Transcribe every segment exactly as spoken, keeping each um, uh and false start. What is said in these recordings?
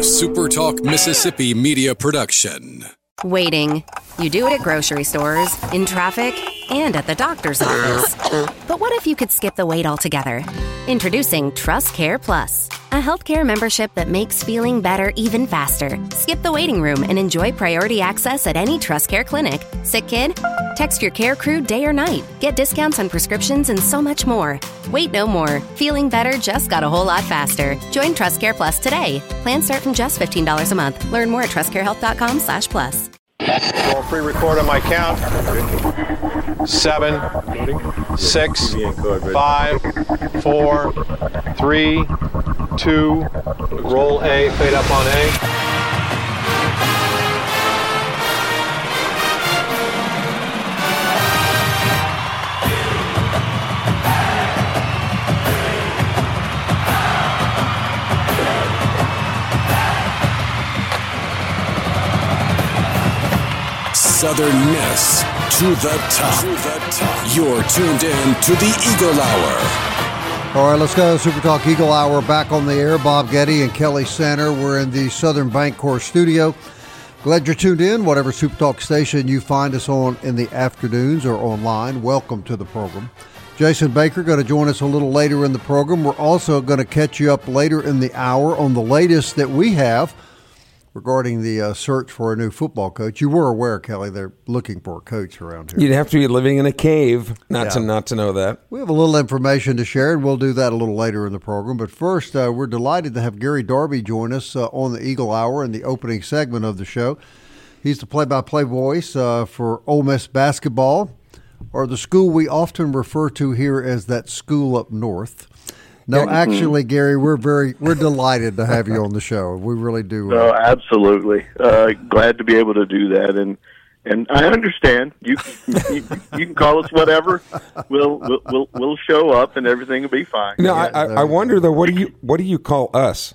A Super Talk Mississippi media production. Waiting. You do it at grocery stores, in traffic, and at the doctor's office. But what if you could skip the wait altogether? Introducing Trust Care Plus, a healthcare membership that makes feeling better even faster. Skip the waiting room and enjoy priority access at any Trust Care clinic. Sick kid? Text your care crew day or night. Get discounts on prescriptions and so much more. Wait no more. Feeling better just got a whole lot faster. Join Trust Care Plus today. Plans start from just fifteen dollars a month. Learn more at trustcarehealth.com slash plus. Roll free record on my count. Seven, six, five, four, three, two, roll A, fade up on A. Southern Miss to the top. To the top. You're tuned in to the Eagle Hour. All right, let's go. Super Talk Eagle Hour back on the air. Bob Getty and Kelly Center. We're in the Southern Bancorp studio. Glad you're tuned in, whatever Super Talk station you find us on in the afternoons or online. Welcome to the program. Jason Baker going to join us a little later in the program. We're also going to catch you up later in the hour on the latest that we have regarding the uh, search for a new football coach. You were aware, Kelly, they're looking for a coach around here. You'd have to be living in a cave not yeah. to not to know that. We have a little information to share, and we'll do that a little later in the program. But first, uh, we're delighted to have Gary Darby join us uh, on the Eagle Hour in the opening segment of the show. He's the play-by-play voice uh, for Ole Miss basketball, or the school we often refer to here as that school up north. No, actually, Gary, we're very we're delighted to have you on the show. We really do. Uh, oh, absolutely. Uh, glad to be able to do that, and and I understand you. You, you can call us whatever. We'll we'll we'll, we'll show up, and everything will be fine. No, yeah, I, I, I wonder though. What do you what do you call us?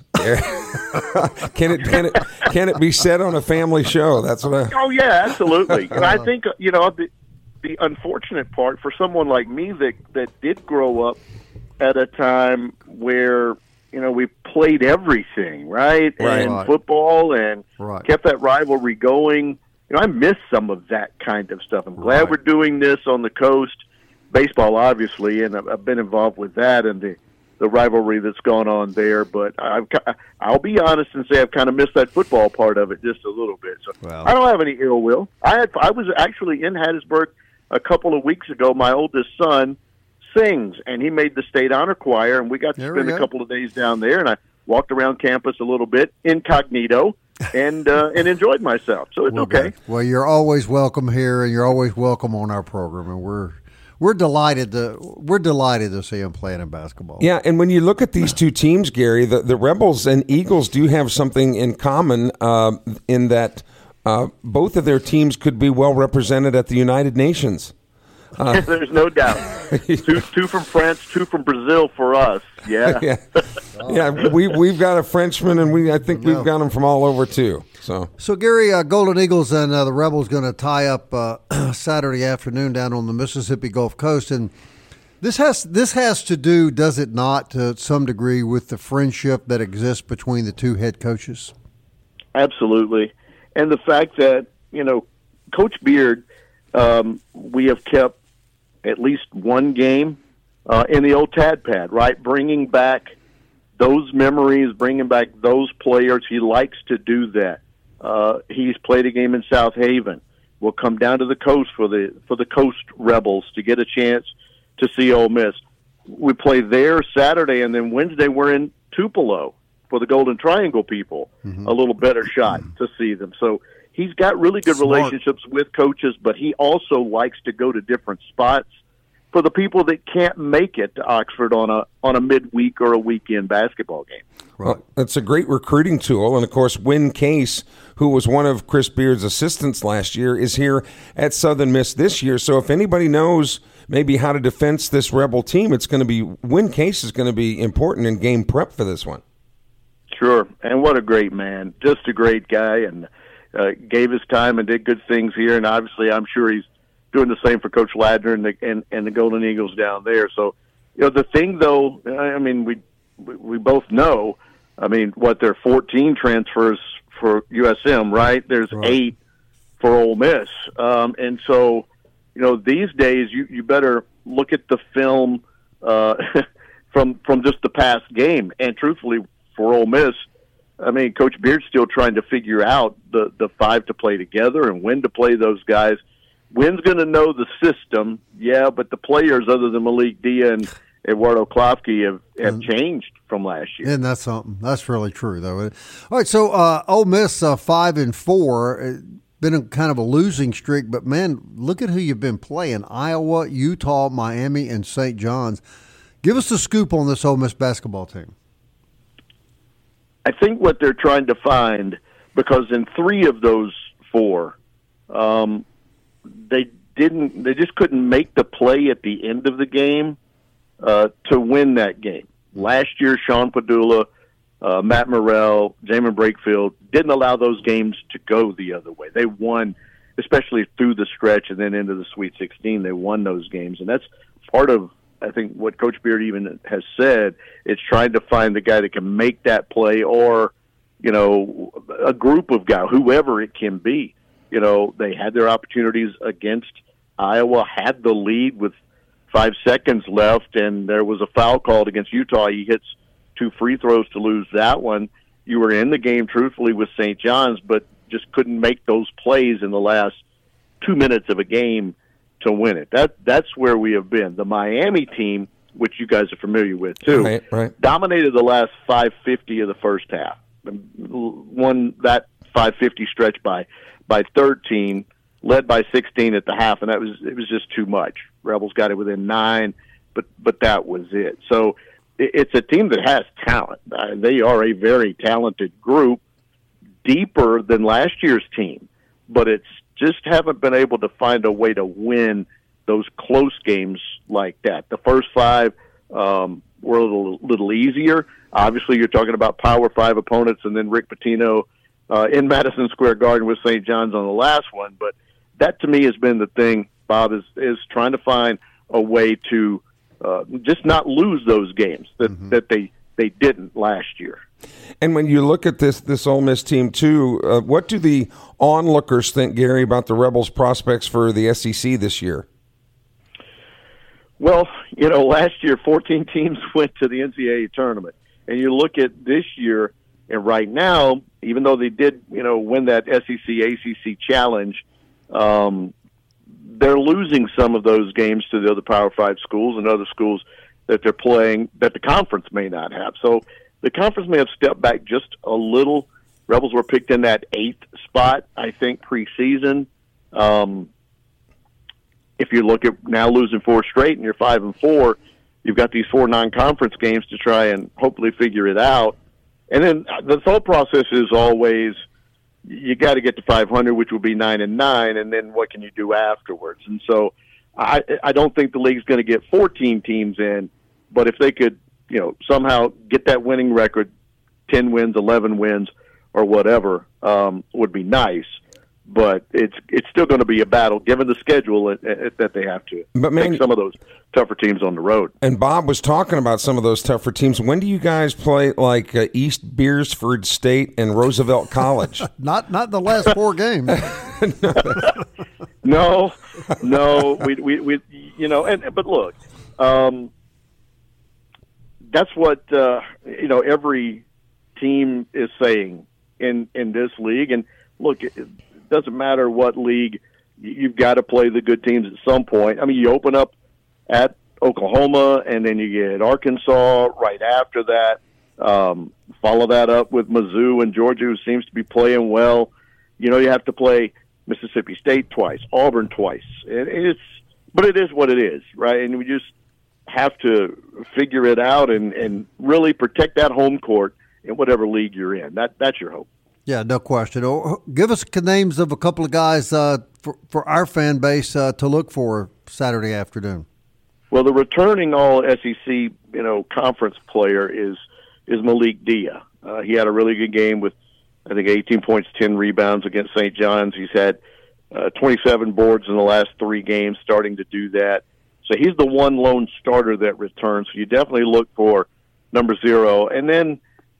can it can it can it be said on a family show? That's what. I... Oh yeah, absolutely. And I think you know the the unfortunate part for someone like me that that did grow up at a time where, you know, we played everything, right? Right. And right. football and right. kept that rivalry going. You know, I miss some of that kind of stuff. I'm glad right. we're doing this on the coast. Baseball, obviously, and I've been involved with that and the, the rivalry that's gone on there. But I've, I'll be honest and say I've kind of missed that football part of it just a little bit. So well. I don't have any ill will. I had I was actually in Hattiesburg a couple of weeks ago. My oldest son sings, and he made the state honor choir, and we got to there spend a couple of days down there, and I walked around campus a little bit incognito and uh, and enjoyed myself. So it's well, okay. Good. Well, you're always welcome here, and you're always welcome on our program, and we're we're delighted to we're delighted to see him playing in basketball. Yeah, and when you look at these two teams, Gary, the, the Rebels and Eagles do have something in common uh, in that uh, both of their teams could be well represented at the United Nations. Uh, There's no doubt. two, two from France, two from Brazil for us. Yeah, yeah, yeah. We we've got a Frenchman, and we I think we've got them from all over too. So, so Gary, uh, Golden Eagles and uh, the Rebels going to tie up uh, Saturday afternoon down on the Mississippi Gulf Coast, and this has this has to do, does it not, to some degree, with the friendship that exists between the two head coaches? Absolutely, and the fact that you know Coach Beard. Um, we have kept at least one game uh, in the old Tad Pad, right? Bringing back those memories, bringing back those players. He likes to do that. Uh, he's played a game in South Haven. We'll come down to the coast for the for the Coast Rebels to get a chance to see Ole Miss. We play there Saturday, and then Wednesday we're in Tupelo for the Golden Triangle people. Mm-hmm. A little better shot to see them. So. He's got really good Smart. relationships with coaches, but he also likes to go to different spots for the people that can't make it to Oxford on a on a midweek or a weekend basketball game. Right. Well, it's a great recruiting tool, and of course, Wynn Case, who was one of Chris Beard's assistants last year, is here at Southern Miss this year. So, if anybody knows maybe how to defense this Rebel team, it's going to be Wynn Case is going to be important in game prep for this one. Sure, and what a great man, just a great guy, and. Uh, gave his time and did good things here, and obviously I'm sure he's doing the same for Coach Ladner and the, and, and the Golden Eagles down there. So, you know, the thing, though, I mean, we we both know I mean, what, there are fourteen transfers for U S M, right? There's right. eight for Ole Miss. Um, and so, you know, these days you, you better look at the film uh, from from just the past game. And truthfully, for Ole Miss, I mean, Coach Beard's still trying to figure out the, the five to play together and when to play those guys. When's going to know the system? Yeah, but the players other than Malik Dia and Eduardo Klofke have, have mm-hmm. changed from last year. And that's something. That's really true, though. All right, so uh, Ole Miss uh, five and four, been a kind of a losing streak, but man, look at who you've been playing: Iowa, Utah, Miami, and Saint John's. Give us the scoop on this Ole Miss basketball team. I think what they're trying to find, because in three of those four, um, they didn't, they just couldn't make the play at the end of the game uh, to win that game. Last year, Sean Padula, uh, Matt Morrell, Jamin Brakefield didn't allow those games to go the other way. They won, especially through the stretch and then into the Sweet sixteen. They won those games, and that's part of, I think, what Coach Beard even has said. It's trying to find the guy that can make that play, or, you know, a group of guys, whoever it can be. You know, they had their opportunities against Iowa, had the lead with five seconds left, and there was a foul called against Utah. He hits two free throws to lose that one. You were in the game, truthfully, with Saint John's, but just couldn't make those plays in the last two minutes of a game to win it. That That's where we have been. The Miami team, which you guys are familiar with, too, right, right. dominated the last five fifty of the first half. Won that five fifty stretch by by thirteen, led by sixteen at the half, and that was it was just too much. Rebels got it within nine, but but that was it. So it, it's a team that has talent. Uh, they are a very talented group, deeper than last year's team, but it's just haven't been able to find a way to win those close games like that. The first five um, were a little, little easier. Obviously, you're talking about Power Five opponents, and then Rick Pitino uh, in Madison Square Garden with Saint John's on the last one. But that, to me, has been the thing, Bob, is, is trying to find a way to uh, just not lose those games that, mm-hmm. that they, they didn't last year. And when you look at this this Ole Miss team, too, uh, what do the onlookers think, Gary, about the Rebels' prospects for the S E C this year? Well, you know, last year fourteen teams went to the N C double A tournament. And you look at this year, and right now, even though they did, you know, win that S E C A C C challenge, um, they're losing some of those games to the other Power Five schools and other schools that they're playing that the conference may not have. So the conference may have stepped back just a little. Rebels were picked in that eighth spot, I think, preseason. Um, if you look at now losing four straight and you're five and four, you've got these four non-conference games to try and hopefully figure it out. And then the thought process is always you got to get to five hundred, which will be nine and nine, and then what can you do afterwards? And so I, I don't think the league's going to get fourteen teams in, but if they could, you know, somehow get that winning record, ten wins, eleven wins, or whatever, um, would be nice. But it's it's still going to be a battle, given the schedule it, it, that they have to but man, take some of those tougher teams on the road. And Bob was talking about some of those tougher teams. When do you guys play like uh, East Beersford State and Roosevelt College? not not the last four games. no, no, we we we you know. And but look, um, that's what uh, you know. Every team is saying in in this league, and look. It, doesn't matter what league, you've got to play the good teams at some point. I mean, you open up at Oklahoma, and then you get Arkansas right after that. Um, follow that up with Mizzou and Georgia, who seems to be playing well. You know, you have to play Mississippi State twice, Auburn twice. It, it's, but it is what it is, right? And we just have to figure it out and, and really protect that home court in whatever league you're in. That That's your hope. Yeah, no question. Or give us names of a couple of guys uh, for, for our fan base uh, to look for Saturday afternoon. Well, the returning all S E C, you know, conference player is is Malik Dia. Uh, he had a really good game with, I think, eighteen points, ten rebounds against Saint John's. He's had uh, twenty-seven boards in the last three games, starting to do that. So he's the one lone starter that returns. So you definitely look for number zero. And then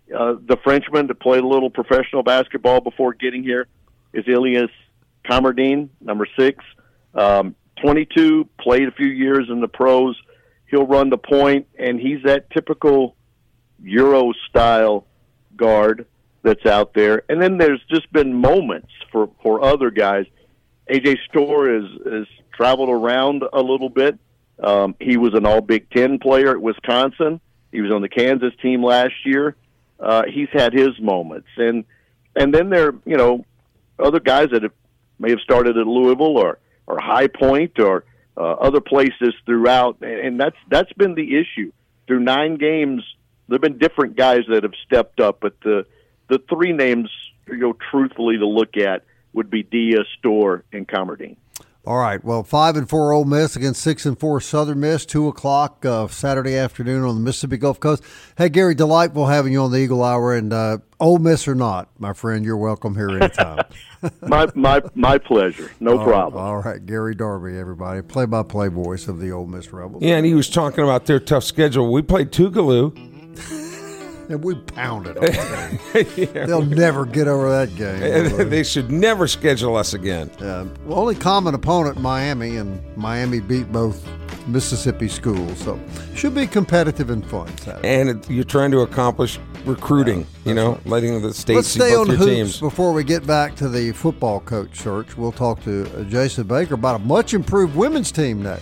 Uh, the Frenchman that played a little professional basketball before getting here is Ilias Kamerdine, number six. Um, twenty-two, played a few years in the pros. He'll run the point, and he's that typical Euro-style guard that's out there. And then there's just been moments for, for other guys. A J Storr has, has traveled around a little bit. Um, he was an all-Big Ten player at Wisconsin. He was on the Kansas team last year. Uh, he's had his moments. And and then there, you know, other guys that have, may have started at Louisville or, or High Point or uh, other places throughout. And that's that's been the issue. Through nine games, there have been different guys that have stepped up. But the, the three names, you know, truthfully to look at would be Diaz, Storr, and Kamerdine. All right. Well, five and four Ole Miss against six and four Southern Miss. Two o'clock uh, Saturday afternoon on the Mississippi Gulf Coast. Hey, Gary, delightful having you on the Eagle Hour. And uh, Ole Miss or not, my friend, you're welcome here anytime. my my my pleasure. No all problem. Right, all right, Gary Darby, everybody, play-by-play voice of the Ole Miss Rebels. Yeah, and he was talking about their tough schedule. We played Tougaloo. And we pounded them. Yeah. They'll never get over that game. They should never schedule us again. Uh, well, only common opponent, Miami, and Miami beat both Mississippi schools. So should be competitive and fun Saturday. And it, you're trying to accomplish recruiting, yeah, you know, right. letting the state Let's see stay both on your hoops teams. Before we get back to the football coach search, we'll talk to uh, Jason Baker about a much improved women's team next.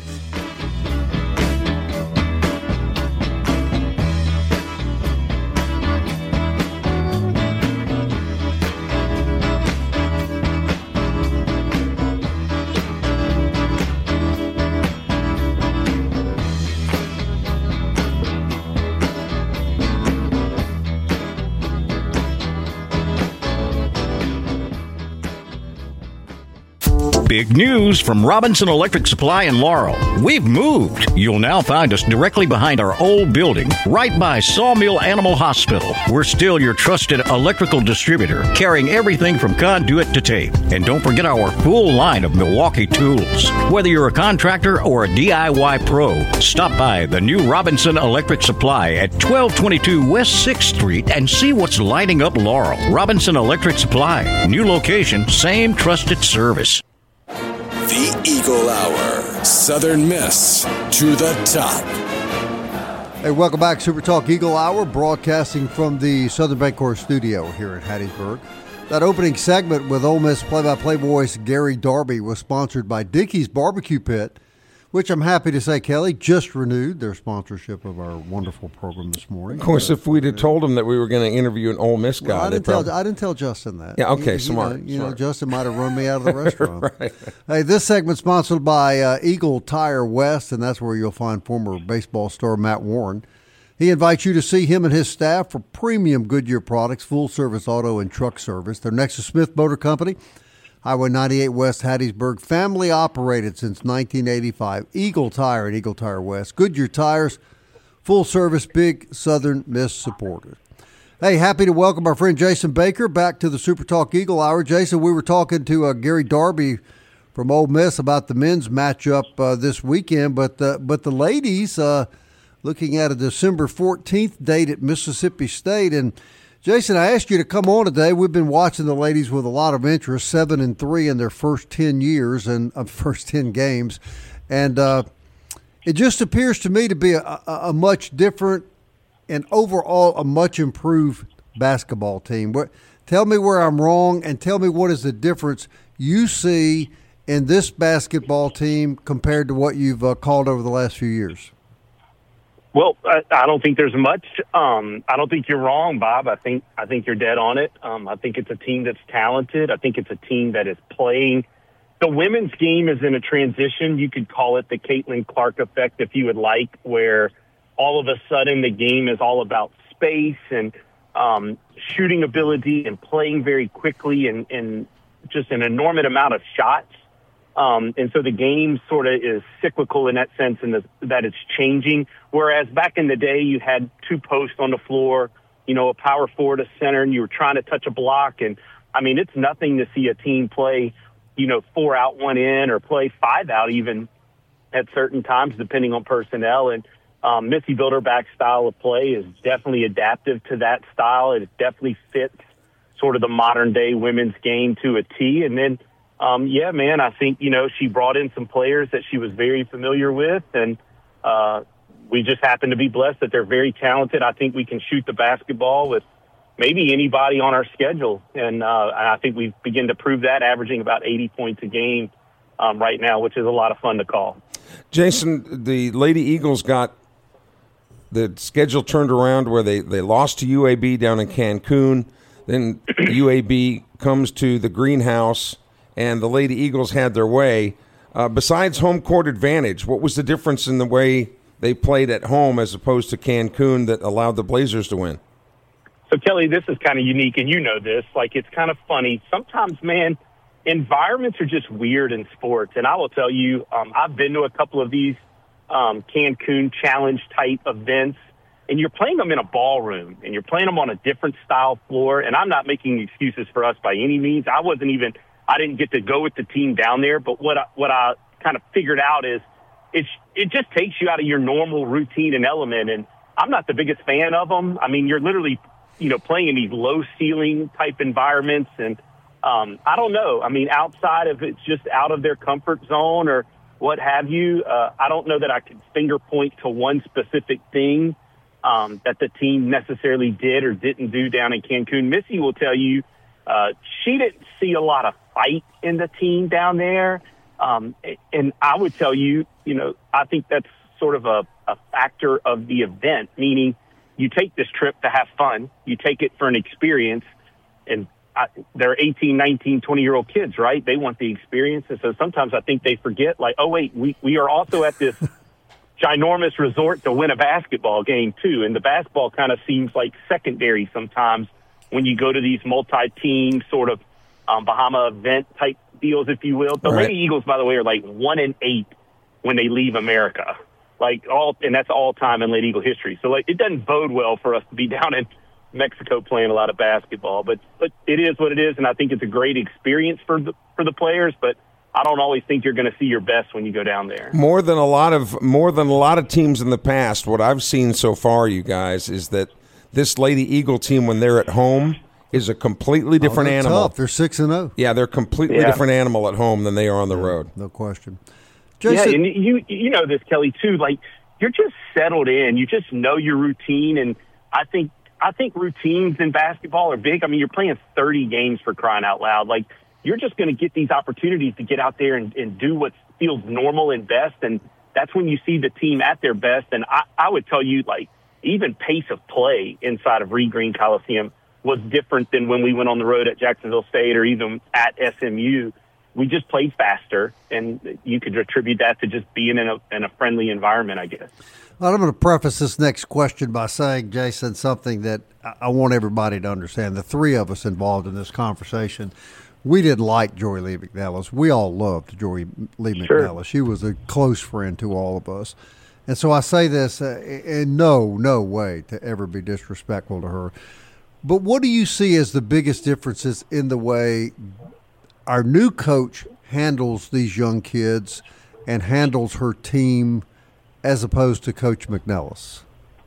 Big news from Robinson Electric Supply in Laurel. We've moved. You'll now find us directly behind our old building, right by Sawmill Animal Hospital. We're still your trusted electrical distributor, carrying everything from conduit to tape. And don't forget our full line of Milwaukee tools. Whether you're a contractor or a D I Y pro, stop by the new Robinson Electric Supply at twelve twenty-two West sixth Street and see what's lighting up Laurel. Robinson Electric Supply. New location, same trusted service. The Eagle Hour. Southern Miss to the top. Hey, welcome back. Super Talk Eagle Hour, broadcasting from the Southern Bancorp studio here in Hattiesburg. That opening segment with Ole Miss play-by-play voice Gary Darby was sponsored by Dickey's Barbecue Pit, which I'm happy to say, Kelly, just renewed their sponsorship of our wonderful program this morning. Of course, uh, if we'd have told them that we were going to interview an Ole Miss guy. Well, I, didn't tell, probably... I didn't tell Justin that. Yeah, okay, you, smart. You, know, you smart. know, Justin might have run me out of the restaurant. Right. Hey, this segment's sponsored by uh, Eagle Tire West, and that's where you'll find former baseball star Matt Warren. He invites you to see him and his staff for premium Goodyear products, full-service auto and truck service. They're next to Smith Motor Company, Highway ninety-eight West, Hattiesburg, family operated since nineteen eighty-five. Eagle Tire at Eagle Tire West. Goodyear Tires, full service, big Southern Miss supporters. Hey, happy to welcome our friend Jason Baker back to the Super Talk Eagle Hour. Jason, we were talking to uh, Gary Darby from Ole Miss about the men's matchup uh, this weekend, but uh, but the ladies uh, looking at a December fourteenth date at Mississippi State. And Jason, I asked you to come on today. We've been watching the ladies with a lot of interest, seven and three in their first ten years and uh, first ten games, and uh, it just appears to me to be a, a, a much different and overall a much improved basketball team. What? Tell me where I'm wrong, and tell me what is the difference you see in this basketball team compared to what you've uh, called over the last few years. Well, I, I don't think there's much. Um, I don't think you're wrong, Bob. I think I think you're dead on it. Um, I think it's a team that's talented. I think it's a team that is playing. The women's game is in a transition. You could call it the Caitlin Clark effect, if you would like, where all of a sudden the game is all about space and um, shooting ability and playing very quickly and, and just an enormous amount of shots. Um, and so the game sort of is cyclical in that sense, and that it's changing. Whereas back in the day, you had two posts on the floor, you know, a power forward, a center, and you were trying to touch a block. And I mean, it's nothing to see a team play, you know, four out, one in, or play five out even at certain times, depending on personnel. And Um, Missy Bilderback's style of play is definitely adaptive to that style. It definitely fits sort of the modern-day women's game to a T. And then, um, yeah, man, I think, you know, she brought in some players that she was very familiar with, and uh, we just happen to be blessed that they're very talented. I think we can shoot the basketball with maybe anybody on our schedule, and uh, I think we begin to prove that, averaging about eighty points a game um, right now, which is a lot of fun to call. Jason, the Lady Eagles got the schedule turned around where they, they lost to U A B down in Cancun. Then U A B comes to the greenhouse, and the Lady Eagles had their way. Uh, besides home court advantage, what was the difference in the way they played at home as opposed to Cancun that allowed the Blazers to win? So, Kelly, this is kind of unique, and you know this. Like, it's kind of funny. Sometimes, man, environments are just weird in sports. And I will tell you, um, I've been to a couple of these um, Cancun Challenge-type events, and you're playing them in a ballroom, and you're playing them on a different style floor. And I'm not making excuses for us by any means. I wasn't even – I didn't get to go with the team down there. But what I, what I kind of figured out is it's, it just takes you out of your normal routine and element. And I'm not the biggest fan of them. I mean, you're literally – you know, playing in these low ceiling type environments. And um, I don't know. I mean, outside of it's just out of their comfort zone or what have you, uh, I don't know that I could finger point to one specific thing um, that the team necessarily did or didn't do down in Cancun. Missy will tell you uh, she didn't see a lot of fight in the team down there. Um, and I would tell you, you know, I think that's sort of a, a factor of the event, meaning you take this trip to have fun. You take it for an experience. And I, they're eighteen, nineteen, twenty-year-old kids, right? They want the experience. And so sometimes I think they forget, like, oh, wait, we, we are also at this ginormous resort to win a basketball game, too. And the basketball kind of seems like secondary sometimes when you go to these multi-team sort of um, Bahama event-type deals, if you will. The right. Lady Eagles, by the way, are like one and eight when they leave America. Like all, and that's all time in Lady Eagle history. So like, it doesn't bode well for us to be down in Mexico playing a lot of basketball, but, but it is what it is. And I think it's a great experience for the, for the players, but I don't always think you're going to see your best when you go down there. More than a lot of, more than a lot of teams in the past, what I've seen so far, you guys, is that this Lady Eagle team, when they're at home, is a completely different oh, they're animal. Tough. They're six and zero. Yeah, they're a completely yeah. different animal at home than they are on the yeah, road. No question. Jason, yeah, and you you know this, Kelly, too. Like, you're just settled in. You just know your routine, and I think I think routines in basketball are big. I mean, you're playing thirty games, for crying out loud. Like, you're just going to get these opportunities to get out there and, and do what feels normal and best, and that's when you see the team at their best. And I, I would tell you, like, even pace of play inside of Reed Green Coliseum was different than when we went on the road at Jacksonville State or even at S M U. We just played faster, and you could attribute that to just being in a in a friendly environment, I guess. Well, I'm going to preface this next question by saying, Jason, something that I want everybody to understand. The three of us involved in this conversation, we didn't like Joy Lee McNellis. We all loved Joy Lee Sure. McNellis. She was a close friend to all of us. And so I say this uh, in no, no way to ever be disrespectful to her. But what do you see as the biggest differences in the way our new coach handles these young kids and handles her team as opposed to Coach McNellis?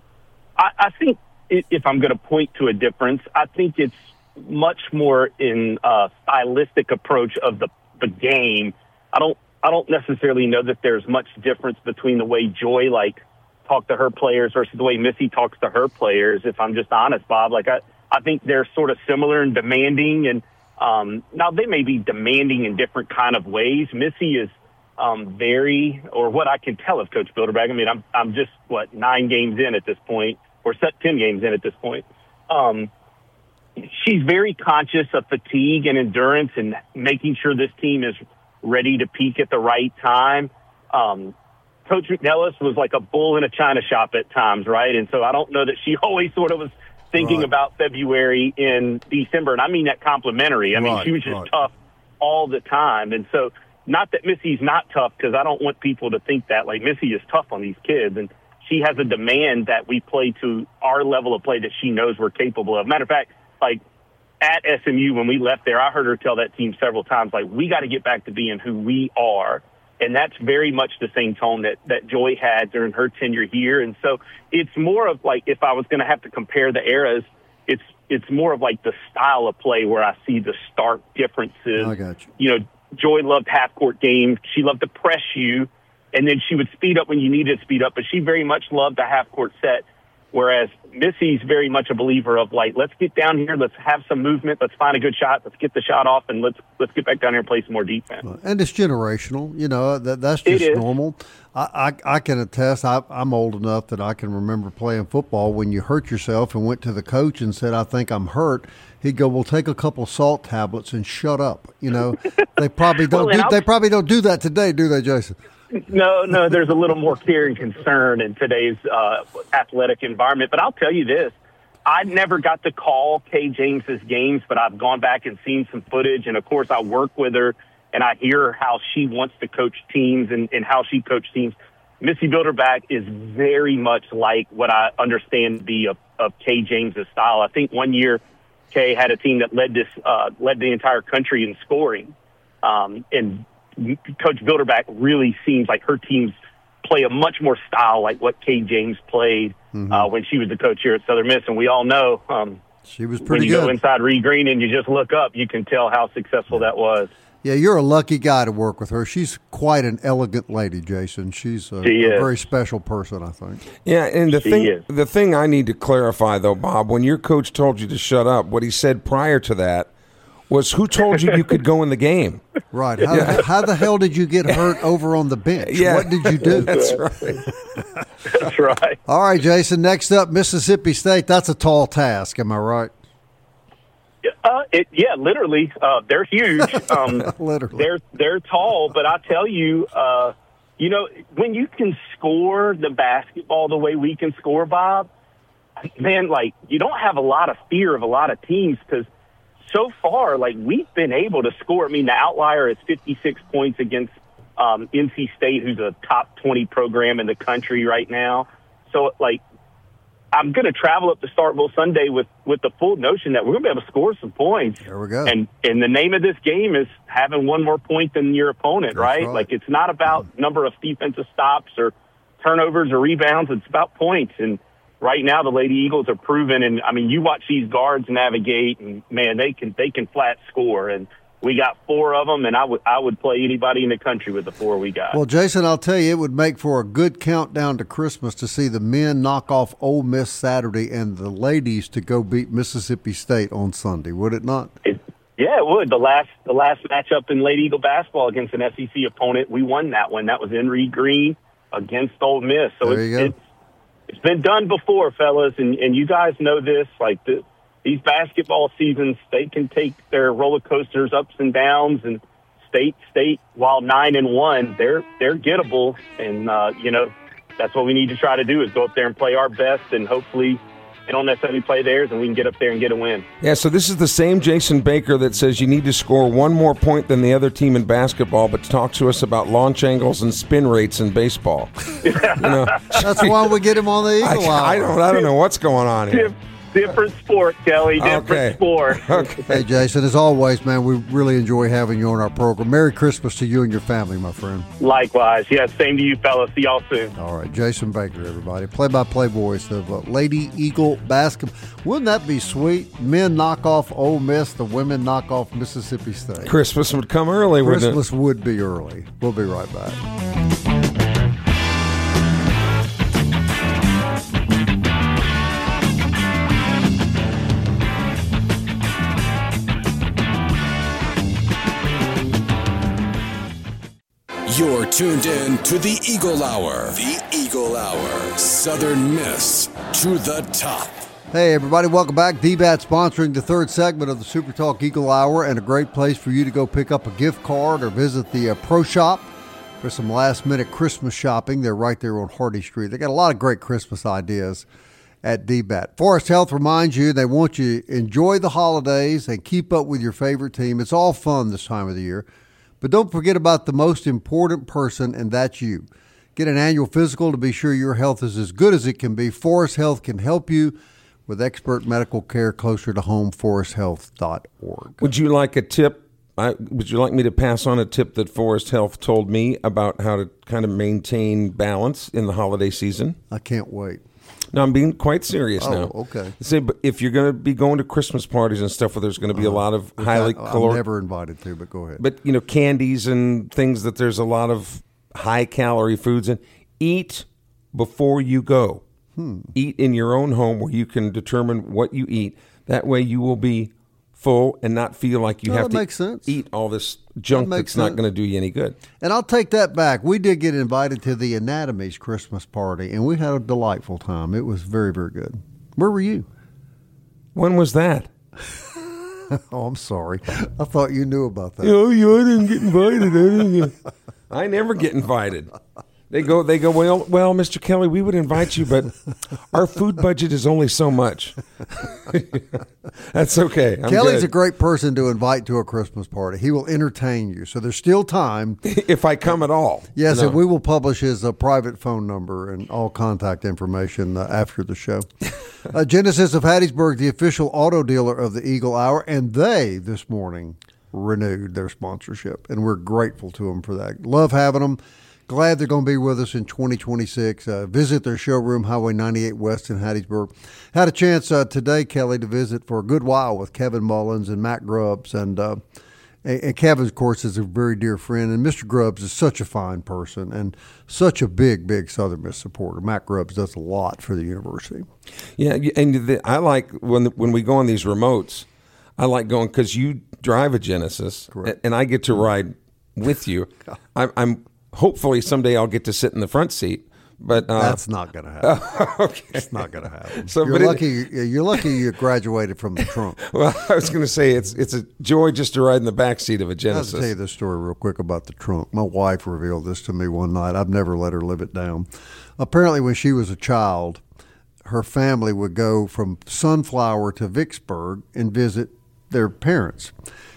I, I think if I'm going to point to a difference, I think it's much more in a stylistic approach of the, the game. I don't I don't necessarily know that there's much difference between the way Joy like talked to her players versus the way Missy talks to her players. If I'm just honest, Bob, like I, I think they're sort of similar and demanding, and Um, now, they may be demanding in different kind of ways. Missy is um, very, or what I can tell of Coach Bilderback, I mean, I'm I'm just, what, nine games in at this point, or set ten games in at this point. Um, she's very conscious of fatigue and endurance and making sure this team is ready to peak at the right time. Um, Coach McNellis was like a bull in a china shop at times, right? And so I don't know that she always sort of was thinking right. about February in December, and I mean that complimentary. I mean, right, she was just right. tough all the time. And so not that Missy's not tough, because I don't want people to think that. Like, Missy is tough on these kids, and she has a demand that we play to our level of play that she knows we're capable of. Matter of fact, like, at S M U when we left there, I heard her tell that team several times, like, we got to get back to being who we are. And that's very much the same tone that, that Joy had during her tenure here. And so it's more of like, if I was going to have to compare the eras, it's it's more of like the style of play where I see the stark differences. I got you. You know, Joy loved half-court games. She loved to press you, and then she would speed up when you needed to speed up. But she very much loved the half-court set, whereas Missy's very much a believer of, like, let's get down here, let's have some movement, let's find a good shot, let's get the shot off, and let's let's get back down here and play some more defense. And it's generational. You know, that that's just normal. I, I, I can attest, I, I'm old enough that I can remember playing football when you hurt yourself and went to the coach and said, I think I'm hurt. He'd go, well, take a couple salt tablets and shut up. You know, they probably don't well, do, they probably don't do that today, do they, Jason? No, no, there's a little more care and concern in today's uh, athletic environment. But I'll tell you this, I never got to call Kay James's games, but I've gone back and seen some footage. And, of course, I work with her, and I hear how she wants to coach teams and, and how she coached teams. Missy Bilderback is very much like what I understand to be of, of Kay James's style. I think one year Kay had a team that led this uh, led the entire country in scoring, um, and Coach Bilderback really seems like her teams play a much more style like what Kay James played mm-hmm. uh, when she was the coach here at Southern Miss. And we all know um, she was pretty when you good. go inside Reed Green and you just look up, you can tell how successful that was. Yeah, you're a lucky guy to work with her. She's quite an elegant lady, Jason. She's a, she a very special person, I think. Yeah, and the she thing is. the thing I need to clarify, though, Bob, when your coach told you to shut up, what he said prior to that was, who told you you could go in the game? Right. How, yeah. how the hell did you get hurt over on the bench? Yeah. What did you do? That's right. That's right. All right, Jason, next up, Mississippi State. That's a tall task, am I right? Uh, it, yeah, literally, uh, they're huge. Um, literally, they're they're tall, but I tell you, uh, you know, when you can score the basketball the way we can score, Bob, man, like you don't have a lot of fear of a lot of teams because so far, like we've been able to score. I mean, the outlier is fifty-six points against um, N C State, who's a top twenty program in the country right now. So, like. I'm going to travel up to Starkville Sunday with, with the full notion that we're going to be able to score some points. There we go. And and the name of this game is having one more point than your opponent, right? right? Like it's not about mm-hmm. number of defensive stops or turnovers or rebounds. It's about points. And right now the Lady Eagles are proven. And I mean, you watch these guards navigate, and man, they can they can flat score. And we got four of them, and I would I would play anybody in the country with the four we got. Well, Jason, I'll tell you, it would make for a good countdown to Christmas to see the men knock off Ole Miss Saturday and the ladies to go beat Mississippi State on Sunday, would it not? It, yeah, it would. The last the last matchup in Lady Eagle basketball against an S E C opponent, we won that one. That was in Reed Green against Ole Miss. So there it's, you go. it's it's been done before, fellas, and, and you guys know this. Like the These basketball seasons, they can take their roller coasters, ups and downs, and state, state, while nine and one, they're they're gettable, and uh, you know that's what we need to try to do is go up there and play our best, and hopefully they don't necessarily play theirs, and we can get up there and get a win. Yeah, so this is the same Jason Baker that says you need to score one more point than the other team in basketball, but talk to us about launch angles and spin rates in baseball. You know, that's why we get him on the Eagle Hour. I, I don't, I don't know what's going on here. Different sport, Kelly. Different okay. sport. Okay. Hey, Jason, as always, man, we really enjoy having you on our program. Merry Christmas to you and your family, my friend. Likewise. Yeah, same to you, fellas. See y'all soon. All right, Jason Baker, everybody. Play-by-play voice of uh, Lady Eagle basketball. Wouldn't that be sweet? Men knock off Ole Miss, the women knock off Mississippi State. Christmas would come early, wouldn't it? Christmas would be early. We'll be right back. You're tuned in to the Eagle Hour. The Eagle Hour. Southern Miss to the top. Hey, everybody. Welcome back. D B A T sponsoring the third segment of the Super Talk Eagle Hour, and a great place for you to go pick up a gift card or visit the uh, Pro Shop for some last-minute Christmas shopping. They're right there on Hardy Street. They got a lot of great Christmas ideas at D B A T. Forest Health reminds you they want you to enjoy the holidays and keep up with your favorite team. It's all fun this time of the year. But don't forget about the most important person, and that's you. Get an annual physical to be sure your health is as good as it can be. Forest Health can help you with expert medical care closer to home, forest health dot org. Would you like a tip I, would you like me to pass on a tip that Forest Health told me about how to kind of maintain balance in the holiday season? I can't wait. No, I'm being quite serious oh, now. okay. Say, but if you're going to be going to Christmas parties and stuff where there's going to be uh, a lot of highly I, caloric, I'm never invited to, but go ahead. But you know, candies and things that there's a lot of high calorie foods in. Eat before you go. Hmm. Eat in your own home where you can determine what you eat. That way, you will be full and not feel like you no, have that to makes sense. eat all this junk that that's not going to do you any good. And I'll take that back. We did get invited to the Anatomy's Christmas party, and we had a delightful time. It was very, very good. Where were you? When was that? Oh, I'm sorry. I thought you knew about that. Oh, you I didn't get invited. I, didn't get... I never get invited. They go, they go, well, well, Mister Kelly, we would invite you, but our food budget is only so much. That's okay. I'm Kelly's good. a great person to invite to a Christmas party. He will entertain you. So there's still time. If I come at all. Yes, you know. And we will publish his uh, private phone number and all contact information uh, after the show. uh, Genesis of Hattiesburg, the official auto dealer of the Eagle Hour, and they this morning renewed their sponsorship, and we're grateful to them for that. Love having them. Glad they're going to be with us in twenty twenty-six. Uh, visit their showroom, Highway ninety-eight West in Hattiesburg. Had a chance uh, today, Kelly, to visit for a good while with Kevin Mullins and Matt Grubbs. And, uh, and, and Kevin, of course, is a very dear friend. And Mister Grubbs is such a fine person and such a big, big Southern Miss supporter. Matt Grubbs does a lot for the university. Yeah, and the, I like when when we go on these remotes, I like going because you drive a Genesis, Correct. And I get to ride with you. I'm, I'm hopefully someday I'll get to sit in the front seat, but uh, that's not going to happen. Uh, okay, it's not going to happen. So, you're but lucky. It, you're lucky you graduated from the trunk. Well, I was going to say it's it's a joy just to ride in the back seat of a Genesis. I'll tell you this story real quick about the trunk. My wife revealed this to me one night. I've never let her live it down. Apparently, when she was a child, her family would go from Sunflower to Vicksburg and visit their parents.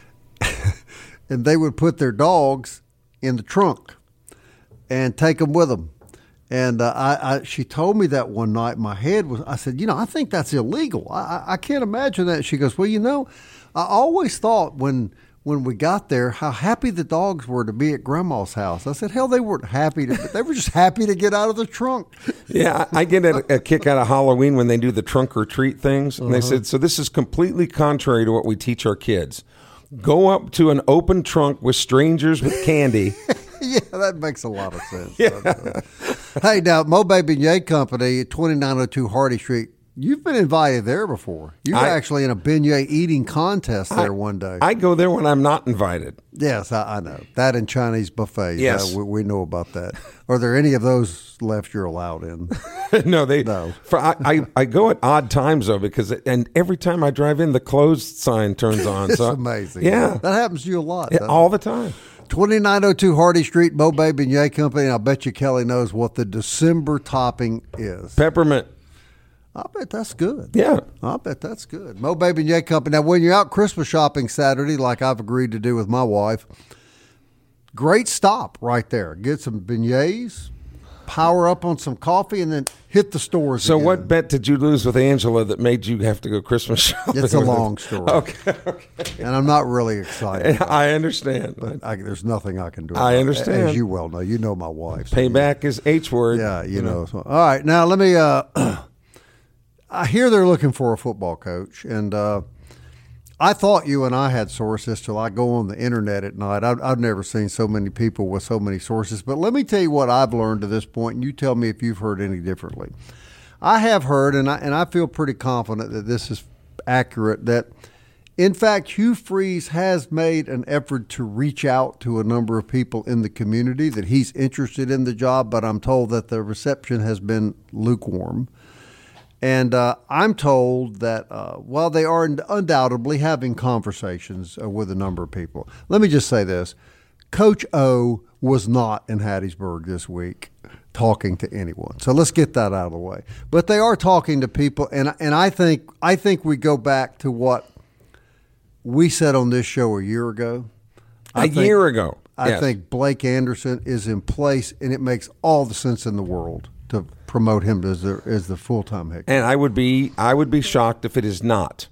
And they would put their dogs in the trunk and take them with them. And uh, I, I, she told me that one night. My head was, I said, you know, I think that's illegal. I, I can't imagine that. She goes, well, you know, I always thought when when we got there how happy the dogs were to be at Grandma's house. I said, hell, they weren't happy to, they were just happy to get out of the trunk. Yeah, I, I get a, a kick out of Halloween when they do the trunk or treat things. And Uh-huh. they said, so this is completely contrary to what we teach our kids. Go up to an open trunk with strangers with candy. Yeah, that makes a lot of sense. Yeah. Hey, now, Mo Baby Beignet Company, twenty-nine oh two Hardy Street. You've been invited there before. You were I- actually in a beignet eating contest there I- one day. I go there when I'm not invited. yes, I, I know. That and Chinese buffets. Yes. Uh, we, we know about that. Are there any of those left you're allowed in? no, they. No. For, I, I, I go at odd times though because it, and every time I drive in, the closed sign turns on. It's so amazing. Yeah, That happens to you a lot. Yeah, doesn't all it? the time. twenty-nine oh two Hardy Street, Mo Baby Beignet Company. And I bet you Kelly knows what the December topping is. Peppermint. I bet that's good. Yeah. I bet that's good. Mo Baby Beignet Company. Now, when you're out Christmas shopping Saturday, like I've agreed to do with my wife, great stop right there. Get some beignets, power up on some coffee, and then hit the stores So again. what bet did you lose with Angela that made you have to go Christmas shopping? It's a with her? long story. Okay, okay. And I'm not really excited. I understand. But I, there's nothing I can do. I about it, understand. As you well know. You know my wife. so Payback is H word. Yeah, you know. So, all right, now let me. Uh, I hear they're looking for a football coach, and uh, I thought you and I had sources till I go on the internet at night. I've, I've never seen so many people with so many sources. But let me tell you what I've learned to this point, and you tell me if you've heard any differently. I have heard, and I and I feel pretty confident that this is accurate. That in fact, Hugh Freeze has made an effort to reach out to a number of people in the community that he's interested in the job, but I'm told that the reception has been lukewarm. And uh, I'm told that uh, while they are undoubtedly having conversations uh, with a number of people, let me just say this. Coach O was not in Hattiesburg this week talking to anyone. So let's get that out of the way. But they are talking to people, and and I think I think we go back to what we said on this show a year ago. I A think- year ago. I Yes. think Blake Anderson is in place, and it makes all the sense in the world to promote him as the as the full time head coach. And I would be I would be shocked if it is not.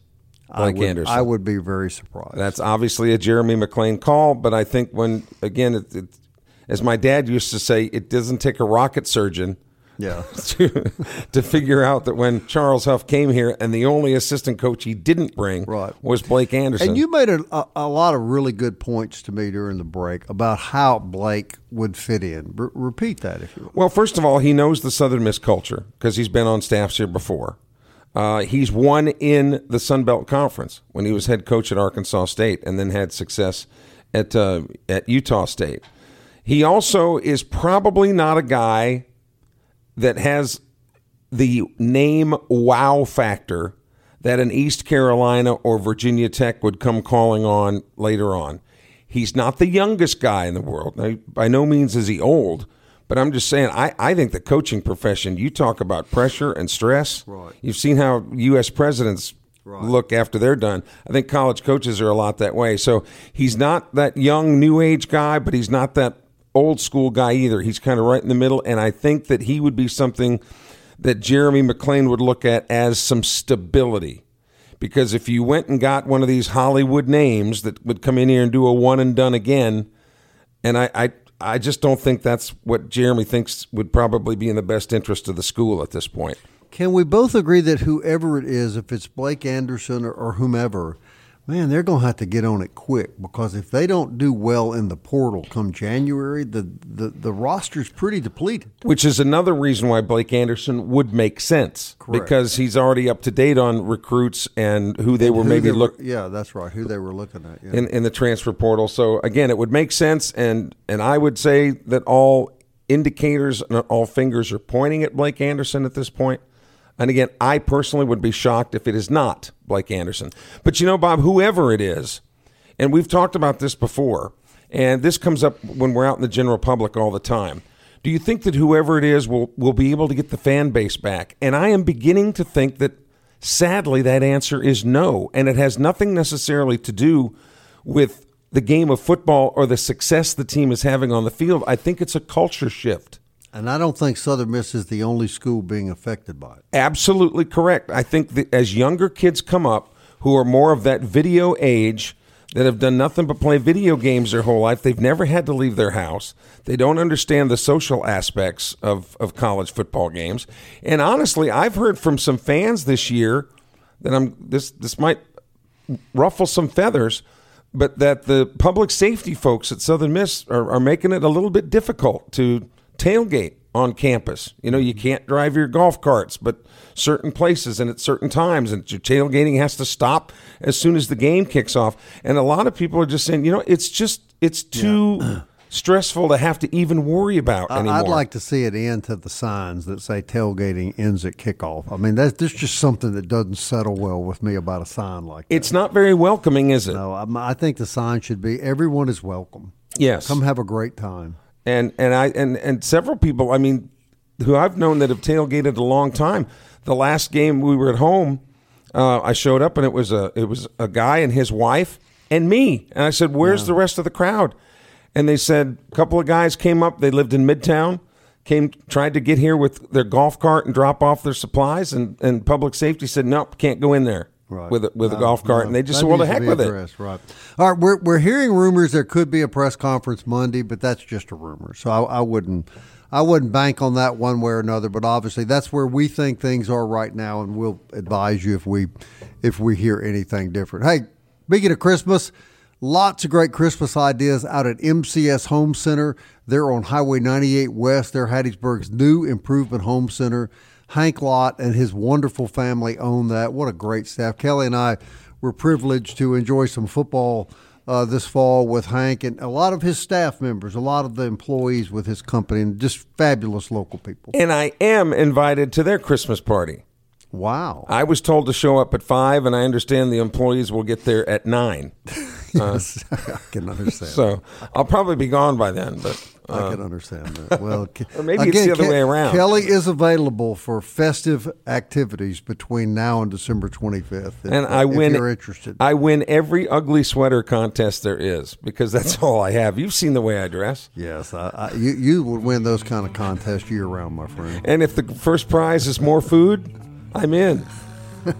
Blake I would, Anderson. I would be very surprised. That's obviously a Jeremy McClain call, but I think when, again, it, it, as my dad used to say, it doesn't take a rocket surgeon yeah. to, to figure out that when Charles Huff came here and the only assistant coach he didn't bring right. was Blake Anderson. And you made a, a, a lot of really good points to me during the break about how Blake would fit in. R- repeat that if you will. Well, first of all, he knows the Southern Miss culture because he's been on staffs here before. Uh, he's won in the Sun Belt Conference when he was head coach at Arkansas State and then had success at uh, at Utah State. He also is probably not a guy that has the name wow factor that an East Carolina or Virginia Tech would come calling on later on. He's not the youngest guy in the world. Now, by no means is he old, but I'm just saying, I, I think the coaching profession, you talk about pressure and stress. Right. You've seen how U S presidents right. look after they're done. I think college coaches are a lot that way. So he's not that young, new age guy, but he's not that old school guy either. He's kind of right in the middle, and I think that he would be something that Jeremy McClain would look at as some stability. Because if you went and got one of these Hollywood names that would come in here and do a one and done again, and I, I, I just don't think that's what Jeremy thinks would probably be in the best interest of the school at this point. Can we both agree that whoever it is, if it's Blake Anderson or, or whomever, man, they're going to have to get on it quick, because if they don't do well in the portal come January, the, the, the roster's pretty depleted. Which is another reason why Blake Anderson would make sense. Correct. Because he's already up to date on recruits and who they And were who maybe they were- looking Yeah, that's right, who they were looking at. Yeah. in, in the transfer portal. So, again, it would make sense, and, and I would say that all indicators and all fingers are pointing at Blake Anderson at this point. And again, I personally would be shocked if it is not Blake Anderson. But you know, Bob, whoever it is, and we've talked about this before, and this comes up when we're out in the general public all the time. Do you think that whoever it is will, will be able to get the fan base back? And I am beginning to think that, sadly, that answer is no. And it has nothing necessarily to do with the game of football or the success the team is having on the field. I think it's a culture shift. And I don't think Southern Miss is the only school being affected by it. Absolutely correct. I think that as younger kids come up who are more of that video age, that have done nothing but play video games their whole life, they've never had to leave their house. They don't understand the social aspects of, of college football games. And honestly, I've heard from some fans this year that I'm this this might ruffle some feathers, but that the public safety folks at Southern Miss are, are making it a little bit difficult to tailgate on campus. You know, you can't drive your golf carts, but certain places and at certain times, and your tailgating has to stop as soon as the game kicks off. And a lot of people are just saying, you know, it's just, it's too yeah. stressful to have to even worry about anymore. I'd like to see it end to the signs that say tailgating ends at kickoff. I mean, that's, that's just something that doesn't settle well with me about a sign like that. It's not very welcoming, is it? No, I, I think the sign should be, everyone is welcome. Yes. Come have a great time. And and I and, and several people, I mean, who I've known that have tailgated a long time. The last game we were at home, uh, I showed up and it was a it was a guy and his wife and me. And I said, "Where's yeah. the rest of the crowd?" And they said a couple of guys came up. They lived in Midtown, came tried to get here with their golf cart and drop off their supplies. And, and public safety said, "Nope, can't go in there." Right. With a, with a uh, golf cart, no, and they just said, "Well, the heck with it." Right. All right, we're we're hearing rumors there could be a press conference Monday, but that's just a rumor. So I, I wouldn't I wouldn't bank on that one way or another. But obviously, that's where we think things are right now, and we'll advise you if we if we hear anything different. Hey, speaking of Christmas, lots of great Christmas ideas out at M C S Home Center. They're on Highway ninety-eight West. They're Hattiesburg's new improvement home center. Hank Lott and his wonderful family own that. What a great staff. Kelly and I were privileged to enjoy some football uh, this fall with Hank and a lot of his staff members, a lot of the employees with his company, and just fabulous local people. And I am invited to their Christmas party. Wow. I was told to show up at five, and I understand the employees will get there at nine. Yes, uh, I can understand. So I'll probably be gone by then, but uh, I can understand that. Well, or maybe again, it's the other Ke- way around. Kelly is available for festive activities between now and December twenty-fifth. If, and I if win. You're interested. I win every ugly sweater contest there is because that's all I have. You've seen the way I dress. Yes, I, I, you you would win those kind of contests year round, my friend. And if the first prize is more food, I'm in.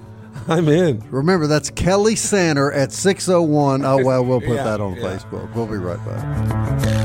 I'm in. Remember, that's Kelly Sander at six oh one. Oh, well, we'll put Yeah, that on yeah. Facebook. We'll be right back.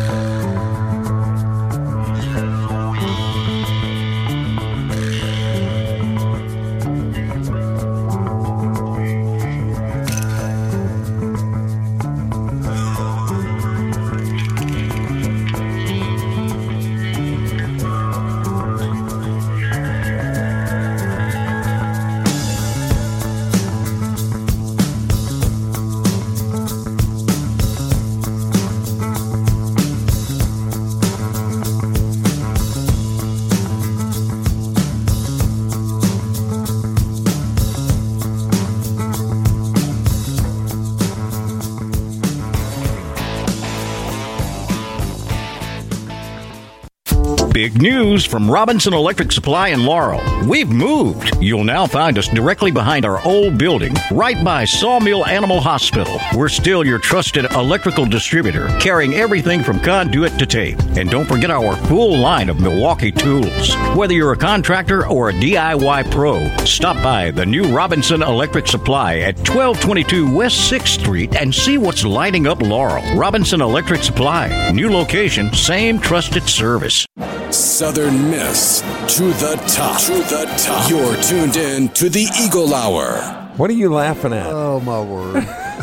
Big news from Robinson Electric Supply in Laurel. We've moved. You'll now find us directly behind our old building, right by Sawmill Animal Hospital. We're still your trusted electrical distributor, carrying everything from conduit to tape. And don't forget our full line of Milwaukee tools. Whether you're a contractor or a D I Y pro, stop by the new Robinson Electric Supply at twelve twenty-two West sixth Street and see what's lighting up Laurel. Robinson Electric Supply. New location, same trusted service. Southern Miss to the top. To the top. You're tuned in to the Eagle Hour. What are you laughing at? Oh, my word.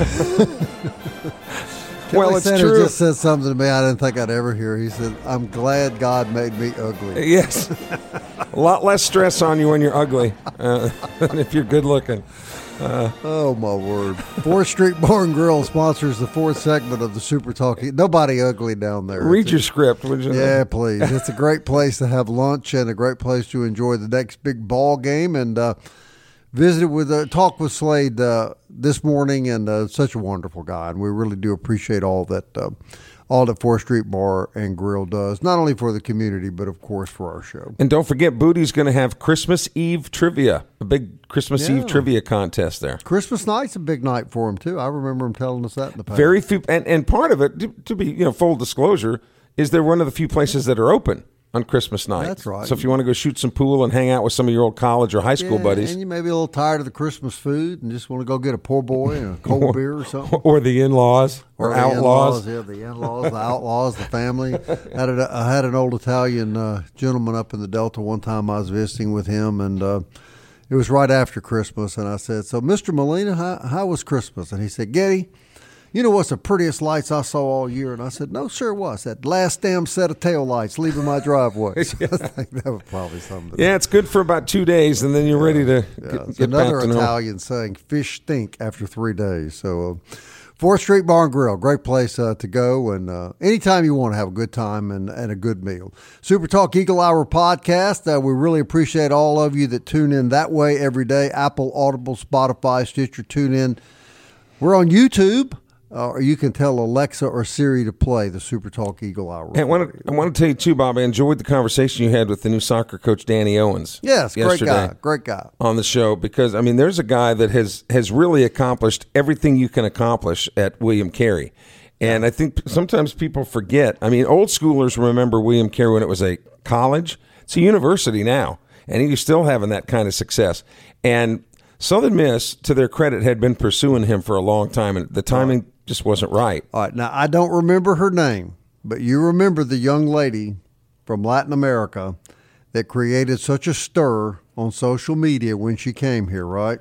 Well, Kelly it's Sander true. just said something to me I didn't think I'd ever hear. He said, I'm glad God made me ugly. Yes. A lot less stress on you when you're ugly uh, than if you're good looking. Uh, oh, my word. fourth Street Bar and Grill sponsors the fourth segment of the Super Talk. Nobody ugly down there. read It's your a- script, would you? Yeah, please. It's a great place to have lunch and a great place to enjoy the next big ball game. And uh, visited with, uh, talked with Slade uh, this morning, and uh, such a wonderful guy. And we really do appreciate all that uh, all that fourth Street Bar and Grill does, not only for the community, but of course for our show. And don't forget, Booty's going to have Christmas Eve trivia, a big Christmas Yeah. Eve trivia contest there. Christmas night's a big night for him too. I remember him telling us that in the past. Very few, and, and part of it, to, to be you know full disclosure, is they're one of the few places that are open on Christmas night. That's right. So if you want to go shoot some pool and hang out with some of your old college or high school Yeah, buddies, and you may be a little tired of the Christmas food and just want to go get a poor boy and a cold beer or something. or the in-laws or, the outlaws. in-laws, yeah, the in-laws, the outlaws, the family. I had, a, I had an old Italian uh, gentleman up in the Delta one time. I was visiting with him, and uh, it was right after Christmas. And I said, "So, Mister Molina, how, how was Christmas?" And he said, "Getty, you know what's the prettiest lights I saw all year?" And I said, "No, sir, what's that last damn set of tail lights leaving my driveway?" So I think that was probably something. Yeah, it's good for about two days, and then you're ready to Yeah, get, it's get another back to normal. Italian saying, "Fish stink after three days." So, uh, fourth Street Bar and Grill, great place uh, to go, and uh, anytime you want to have a good time and, and a good meal. Super Talk Eagle Hour podcast. Uh, we really appreciate all of you that tune in that way every day. Apple, Audible, Spotify, Stitcher, tune in. We're on YouTube. Uh, or you can tell Alexa or Siri to play the Super Talk Eagle Hour. And I want to I want to tell you too, Bob. I enjoyed the conversation you had with the new soccer coach Danny Owens. Yes, great yesterday guy, great guy. on the show, because I mean, there's a guy that has has really accomplished everything you can accomplish at William Carey, and I think sometimes people forget. I mean, old schoolers remember William Carey when it was a college. It's a university now, and he's still having that kind of success. And Southern Miss, to their credit, had been pursuing him for a long time, and the timing just wasn't right. All right, now I don't remember her name, but you remember the young lady from Latin America that created such a stir on social media when she came here, right?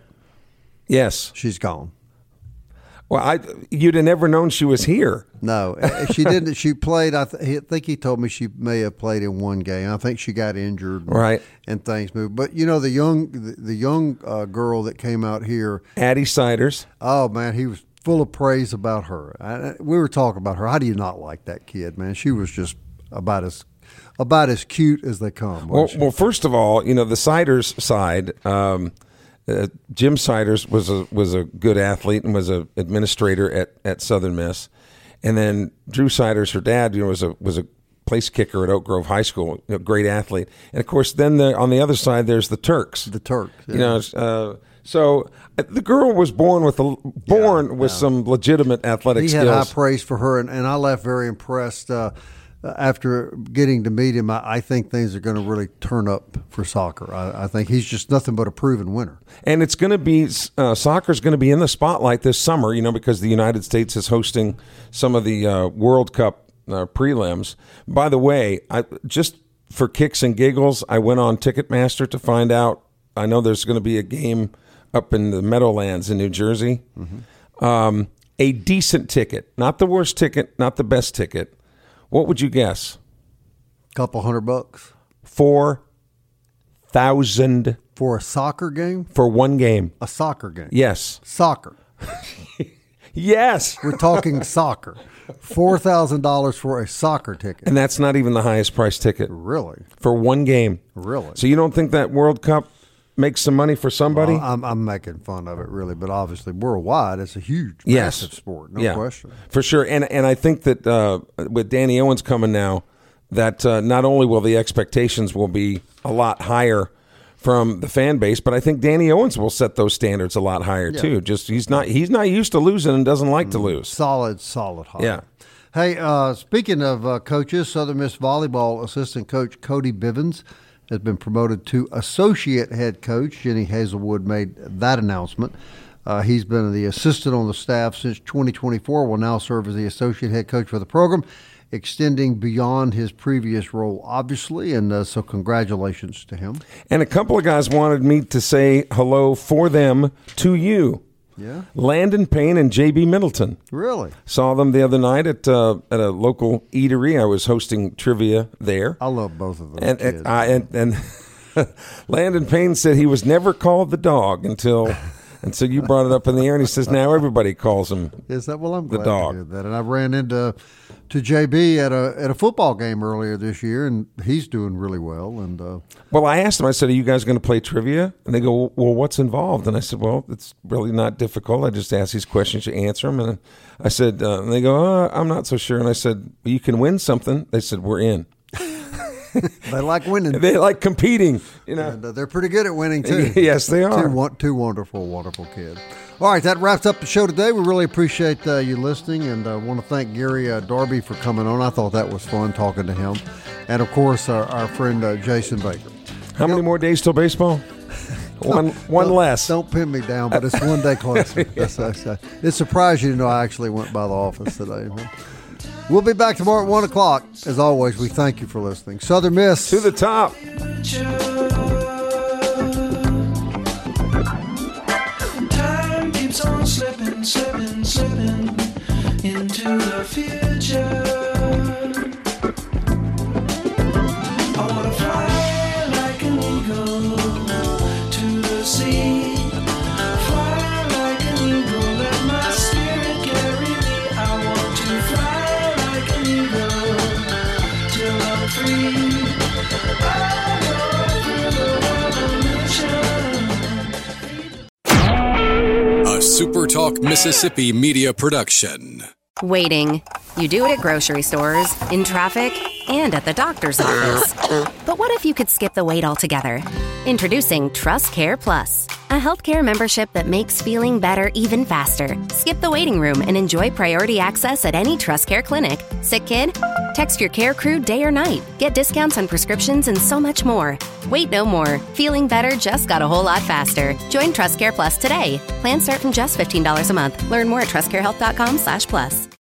Yes. She's gone. Well, I you'd have never known she was here. No, she didn't. She played. I, th- I think he told me she may have played in one game. I think she got injured, and, Right. and things moved. But you know, the young, the, the young uh, girl that came out here. Addie Siders. Oh man, he was full of praise about her. I, we were talking about her. How do you not like that kid, man? She was just about as about as cute as they come. Well, wasn't she? well, first of all, you know, the Siders side, um, uh, Jim Siders was a was a good athlete and was a administrator at, at Southern Miss, and then Drew Siders, her dad, you know, was a was a place kicker at Oak Grove High School, you know, great athlete, and of course, then the, on the other side, there's the Turks. the Turks. Yeah. You know, uh, so uh, the girl was born with a born Yeah, with yeah. some legitimate athletic he had skills. high praise for her, and, and I left very impressed. Uh, uh, after getting to meet him, I, I think things are going to really turn up for soccer. I, I think he's just nothing but a proven winner. And it's going to be uh, soccer's going to be in the spotlight this summer, you know, because the United States is hosting some of the uh, World Cup uh, prelims. By the way, I just for kicks and giggles, I went on Ticketmaster to find out. I know there's going to be a game up in the Meadowlands in New Jersey. Mm-hmm. Um, a decent ticket, not the worst ticket, not the best ticket. What would you guess? Couple hundred bucks. Four thousand for a soccer game. For one game. A soccer game. Yes. Soccer. Yes. We're talking soccer. Four thousand dollars for a soccer ticket, and that's not even the highest price ticket. Really? For one game. Really? So you don't think that World Cup makes some money for somebody? Well, I'm, I'm making fun of it, really, but obviously worldwide, it's a huge, yes. massive sport, no yeah, question. For sure. And and I think that uh, with Danny Owens coming now, that uh, not only will the expectations will be a lot higher from the fan base, but I think Danny Owens will set those standards a lot higher yeah. too. Just he's not he's not used to losing and doesn't like mm, to lose. Solid, solid high. Yeah. Hey, uh, speaking of uh, coaches, Southern Miss volleyball assistant coach Cody Bivens has been promoted to associate head coach. Jenny Hazelwood made that announcement. Uh, he's been the assistant on the staff since twenty twenty-four, will now serve as the associate head coach for the program, extending beyond his previous role, obviously, and uh, so congratulations to him. And a couple of guys wanted me to say hello for them to you. Yeah. Landon Payne and J B Middleton. Really? Saw them the other night at uh, at a local eatery. I was hosting trivia there. I love both of them. And kids. and, I, and, and Landon Payne said he was never called the dog until until you brought it up in the air, and he says now everybody calls him. Is that well? I'm glad the dog. to hear that. And I ran into to J B at a at a football game earlier this year, and he's doing really well. And uh, well, I asked him. I said, "Are you guys going to play trivia?" And they go, "Well, what's involved?" And I said, "Well, it's really not difficult. I just ask these questions, you answer them." And I said, uh, and they go, oh, "I'm not so sure." And I said, well, "You can win something." They said, "We're in." They like winning. They like competing. You know, and, uh, they're pretty good at winning too. Yes, they are. Two, two wonderful, wonderful kids. All right, that wraps up the show today. We really appreciate uh, you listening, and I uh, want to thank Gary uh, Darby for coming on. I thought that was fun talking to him, and of course our, our friend uh, Jason Baker. How many more days till baseball? One, one don't, less. Don't pin me down, but it's one day closer. That's, that's, that's, it surprised you to know I actually went by the office today. We'll be back tomorrow at one o'clock. As always, we thank you for listening. Southern Miss. To the top. Time keeps on slipping, slipping, slipping into the future. I want to fly like an eagle to the sea. Fly like an eagle, let my spirit carry me. I want to fly like an eagle till I'm free. A SuperTalk Mississippi media production. Waiting. You do it at grocery stores, in traffic, and at the doctor's office. But what if you could skip the wait altogether? Introducing Trust Care Plus, a healthcare membership that makes feeling better even faster. Skip the waiting room and enjoy priority access at any Trust Care clinic. Sick kid? Text your care crew day or night. Get discounts on prescriptions and so much more. Wait no more. Feeling better just got a whole lot faster. Join Trust Care Plus today. Plans start from just fifteen dollars a month. Learn more at trustcarehealth.com slash plus.